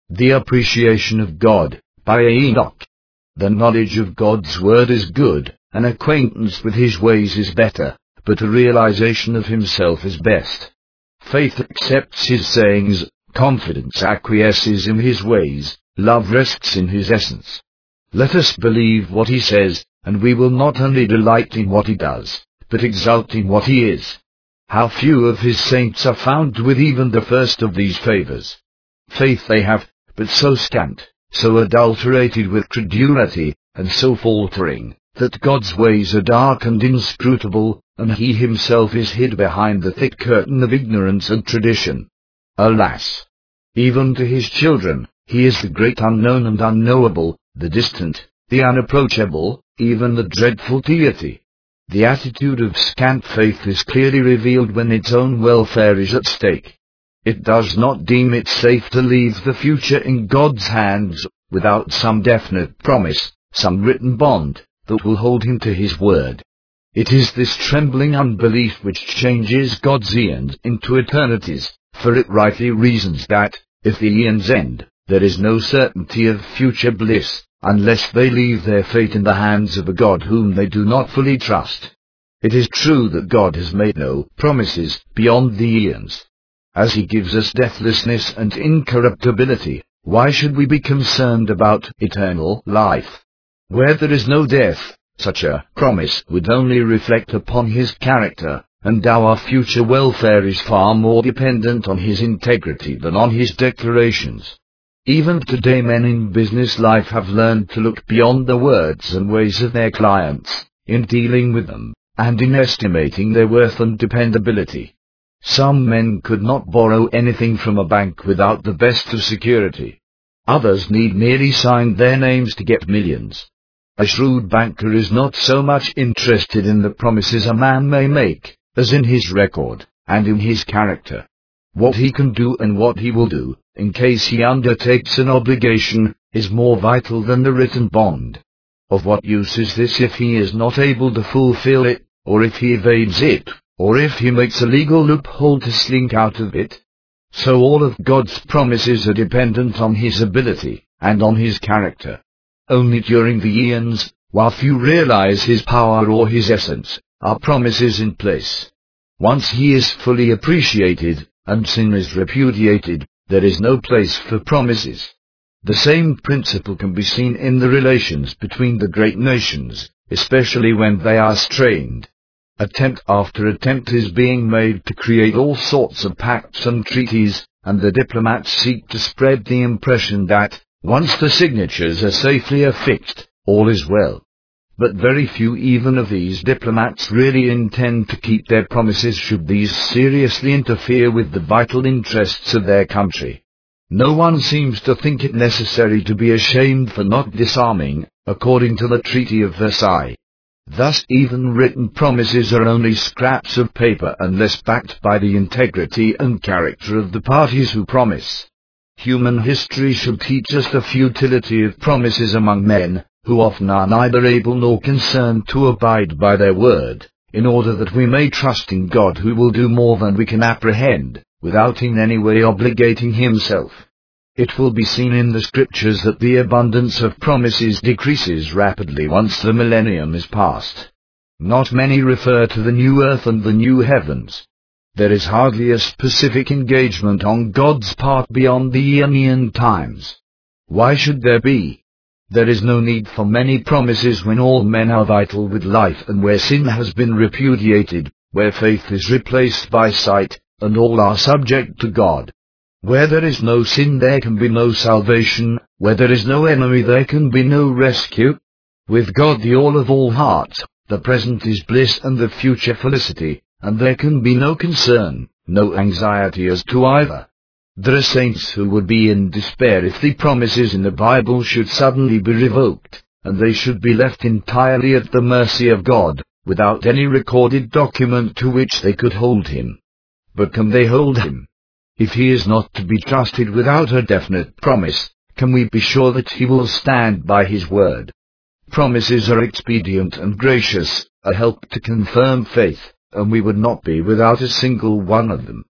The Appreciation of God, by Enoch. The knowledge of God's word is good, an acquaintance with his ways is better, but a realization of himself is best. Faith accepts his sayings, confidence acquiesces in his ways, love rests in his essence. Let us believe what he says, and we will not only delight in what he does, but exult in what he is. How few of his saints are found with even the first of these favors. Faith they have, but so scant, so adulterated with credulity, and so faltering, that God's ways are dark and inscrutable, and he himself is hid behind the thick curtain of ignorance and tradition. Alas! Even to his children, he is the great unknown and unknowable, the distant, the unapproachable, even the dreadful deity. The attitude of scant faith is clearly revealed when its own welfare is at stake. It does not deem it safe to leave the future in God's hands, without some definite promise, some written bond, that will hold him to his word. It is this trembling unbelief which changes God's eons into eternities, for it rightly reasons that, if the eons end, there is no certainty of future bliss, unless they leave their fate in the hands of a God whom they do not fully trust. It is true that God has made no promises beyond the eons. As he gives us deathlessness and incorruptibility, why should we be concerned about eternal life? Where there is no death, such a promise would only reflect upon his character, and our future welfare is far more dependent on his integrity than on his declarations. Even today men in business life have learned to look beyond the words and ways of their clients, in dealing with them, and in estimating their worth and dependability. Some men could not borrow anything from a bank without the best of security. Others need merely sign their names to get millions. A shrewd banker is not so much interested in the promises a man may make, as in his record, and in his character. What he can do and what he will do, in case he undertakes an obligation, is more vital than the written bond. Of what use is this if he is not able to fulfill it, or if he evades it, or if he makes a legal loophole to slink out of it? So all of God's promises are dependent on his ability, and on his character. Only during the eons, while few realize his power or his essence, are promises in place. Once he is fully appreciated, and sin is repudiated, there is no place for promises. The same principle can be seen in the relations between the great nations, especially when they are strained. Attempt after attempt is being made to create all sorts of pacts and treaties, and the diplomats seek to spread the impression that, once the signatures are safely affixed, all is well. But very few even of these diplomats really intend to keep their promises should these seriously interfere with the vital interests of their country. No one seems to think it necessary to be ashamed for not disarming, according to the Treaty of Versailles. Thus even written promises are only scraps of paper unless backed by the integrity and character of the parties who promise. Human history should teach us the futility of promises among men, who often are neither able nor concerned to abide by their word, in order that we may trust in God who will do more than we can apprehend, without in any way obligating himself. It will be seen in the scriptures that the abundance of promises decreases rapidly once the millennium is past. Not many refer to the new earth and the new heavens. There is hardly a specific engagement on God's part beyond the Aeonian times. Why should there be? There is no need for many promises when all men are vital with life and where sin has been repudiated, where faith is replaced by sight, and all are subject to God. Where there is no sin there can be no salvation, where there is no enemy there can be no rescue. With God the all of all hearts, the present is bliss and the future felicity, and there can be no concern, no anxiety as to either. There are saints who would be in despair if the promises in the Bible should suddenly be revoked, and they should be left entirely at the mercy of God, without any recorded document to which they could hold him. But can they hold him? If he is not to be trusted without a definite promise, can we be sure that he will stand by his word? Promises are expedient and gracious, a help to confirm faith, and we would not be without a single one of them.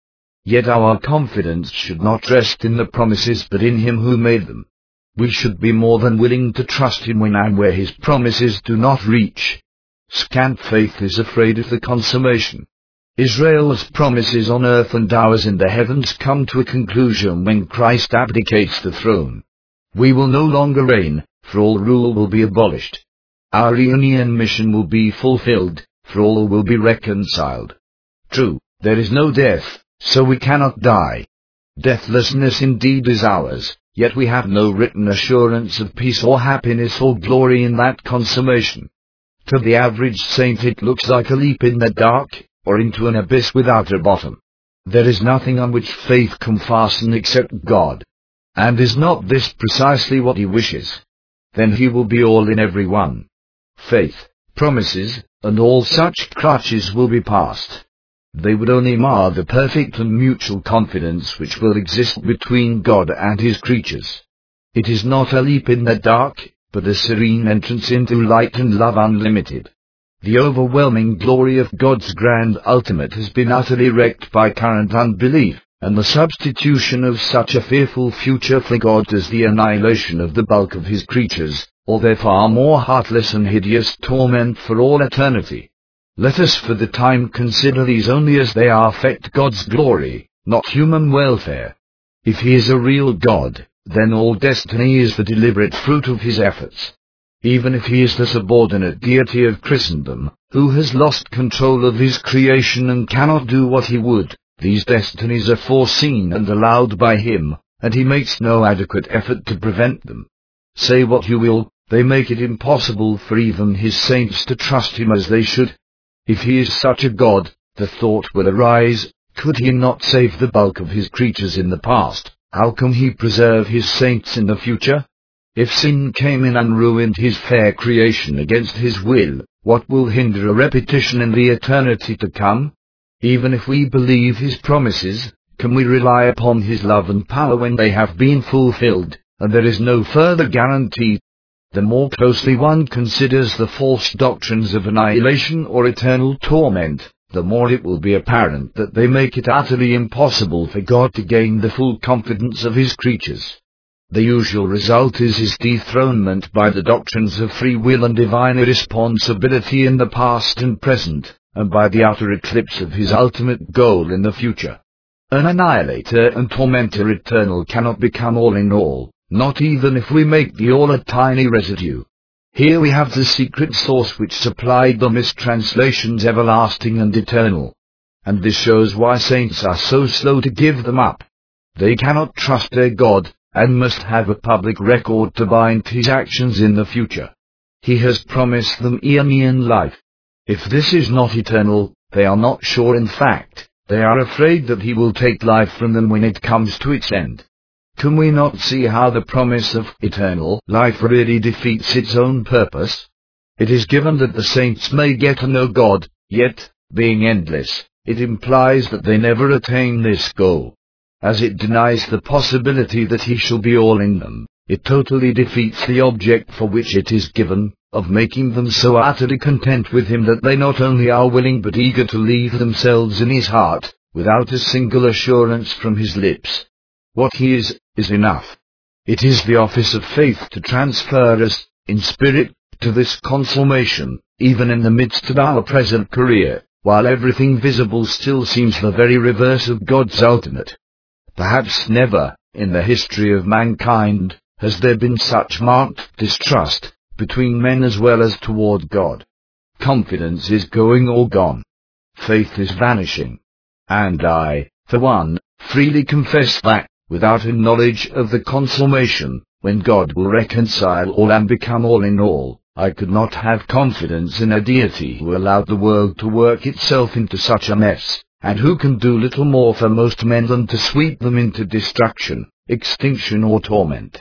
Yet our confidence should not rest in the promises but in Him who made them. We should be more than willing to trust Him when and where His promises do not reach. Scant faith is afraid of the consummation. Israel's promises on earth and ours in the heavens come to a conclusion when Christ abdicates the throne. We will no longer reign, for all rule will be abolished. Our reunion mission will be fulfilled, for all will be reconciled. True, there is no death, so we cannot die. Deathlessness indeed is ours, yet we have no written assurance of peace or happiness or glory in that consummation. To the average saint it looks like a leap in the dark, or into an abyss without a bottom. There is nothing on which faith can fasten except God. And is not this precisely what He wishes? Then He will be all in every one. Faith, promises, and all such crutches will be past. They would only mar the perfect and mutual confidence which will exist between God and His creatures. It is not a leap in the dark, but a serene entrance into light and love unlimited. The overwhelming glory of God's grand ultimate has been utterly wrecked by current unbelief, and the substitution of such a fearful future for God as the annihilation of the bulk of His creatures, or their far more heartless and hideous torment for all eternity. Let us for the time consider these only as they affect God's glory, not human welfare. If He is a real God, then all destiny is the deliberate fruit of His efforts. Even if He is the subordinate deity of Christendom, who has lost control of His creation and cannot do what He would, these destinies are foreseen and allowed by Him, and He makes no adequate effort to prevent them. Say what you will, they make it impossible for even His saints to trust Him as they should. If He is such a God, the thought will arise, could He not save the bulk of His creatures in the past, how can He preserve His saints in the future? If sin came in and ruined His fair creation against His will, what will hinder a repetition in the eternity to come? Even if we believe His promises, can we rely upon His love and power when they have been fulfilled, and there is no further guarantee? The more closely one considers the false doctrines of annihilation or eternal torment, the more it will be apparent that they make it utterly impossible for God to gain the full confidence of His creatures. The usual result is His dethronement by the doctrines of free will and divine irresponsibility in the past and present, and by the utter eclipse of His ultimate goal in the future. An annihilator and tormentor eternal cannot become all in all, not even if we make the all a tiny residue. Here we have the secret source which supplied the mistranslations everlasting and eternal. And this shows why saints are so slow to give them up. They cannot trust their God, and must have a public record to bind His actions in the future. He has promised them aeonian life. If this is not eternal, they are not sure. In fact, they are afraid that He will take life from them when it comes to its end. Can we not see how the promise of eternal life really defeats its own purpose? It is given that the saints may get to know God, yet, being endless, it implies that they never attain this goal. As it denies the possibility that He shall be all in them, it totally defeats the object for which it is given, of making them so utterly content with Him that they not only are willing but eager to leave themselves in His heart, without a single assurance from His lips. What He is enough. It is the office of faith to transfer us, in spirit, to this consummation, even in the midst of our present career, while everything visible still seems the very reverse of God's ultimate. Perhaps never, in the history of mankind, has there been such marked distrust, between men as well as toward God. Confidence is going or gone. Faith is vanishing. And I, for one, freely confess that, without a knowledge of the consummation, when God will reconcile all and become all in all, I could not have confidence in a deity who allowed the world to work itself into such a mess, and who can do little more for most men than to sweep them into destruction, extinction or torment.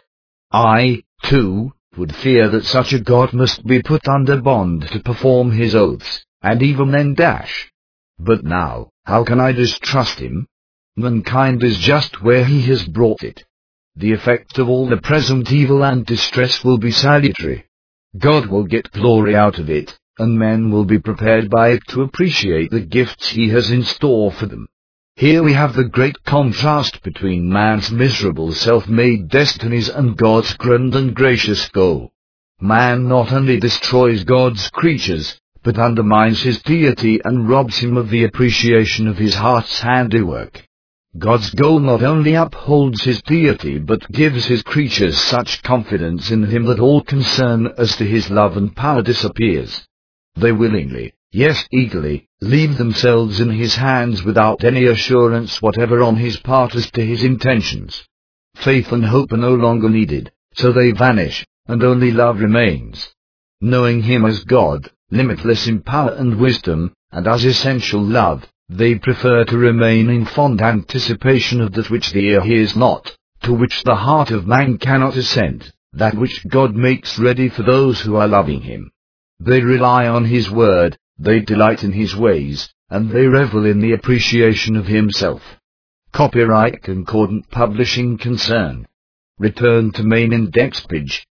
I, too, would fear that such a God must be put under bond to perform His oaths, and even then dash. But now, how can I distrust Him? Mankind is just where He has brought it. The effect of all the present evil and distress will be salutary. God will get glory out of it, and men will be prepared by it to appreciate the gifts He has in store for them. Here we have the great contrast between man's miserable self-made destinies and God's grand and gracious goal. Man not only destroys God's creatures, but undermines his deity and robs him of the appreciation of his heart's handiwork. God's goal not only upholds his deity but gives his creatures such confidence in him that all concern as to his love and power disappears. They willingly, yes eagerly, leave themselves in his hands without any assurance whatever on his part as to his intentions. Faith and hope are no longer needed, so they vanish, and only love remains. Knowing him as God, limitless in power and wisdom, and as essential love, they prefer to remain in fond anticipation of that which the ear hears not, to which the heart of man cannot assent, that which God makes ready for those who are loving him. They rely on his word, they delight in his ways, and they revel in the appreciation of himself. Copyright Concordant Publishing Concern. Return to main index page.